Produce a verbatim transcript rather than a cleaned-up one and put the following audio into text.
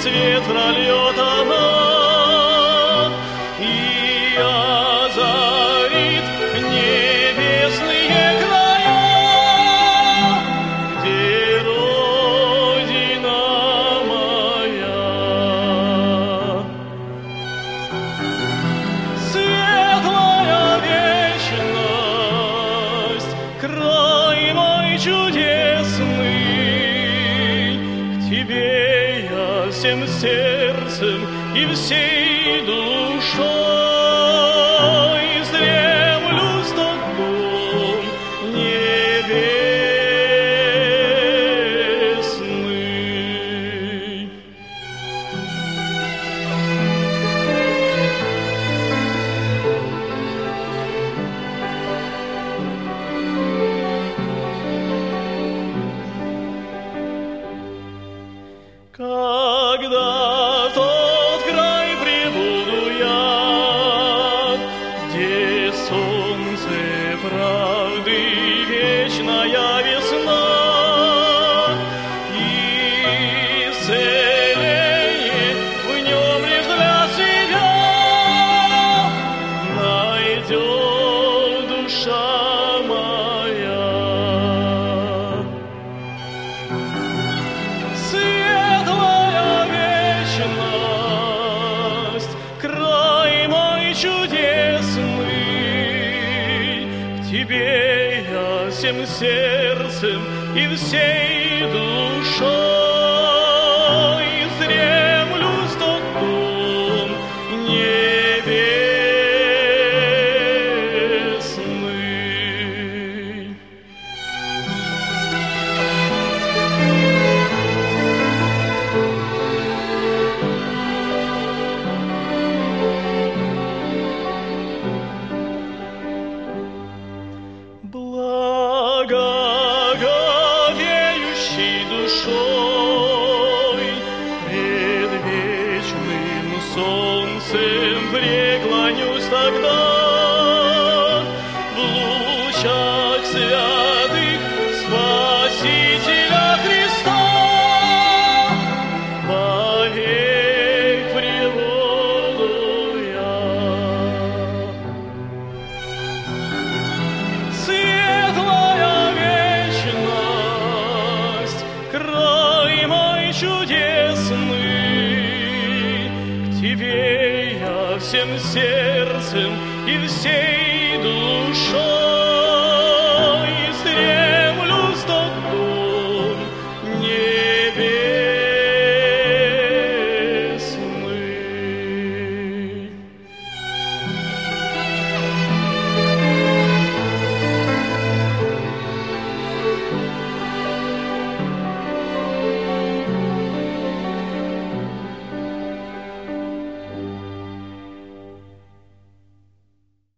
свет прольет она и озарит небесные края, где Родина моя. Светлая вечность, край мой чудесный, к тебе я всем сердцем и всей душой стремлюсь в тот дом небесный. Когда в тот край прибуду я, где солнце правды вечная весна и исцеление в нем лишь для себя найдет душа моя. Светлая вечность, край мой чудесный, к тебе я всем сердцем и всей душой стремлюсь в тот дом небесный. Благоговеющий душой пред вечным солнцем преклонюсь тогда в лучах святых Спасителя Христа, вовек пребуду я. Светлая вечность, край мой чудесный, к тебе я всем сердцем и всей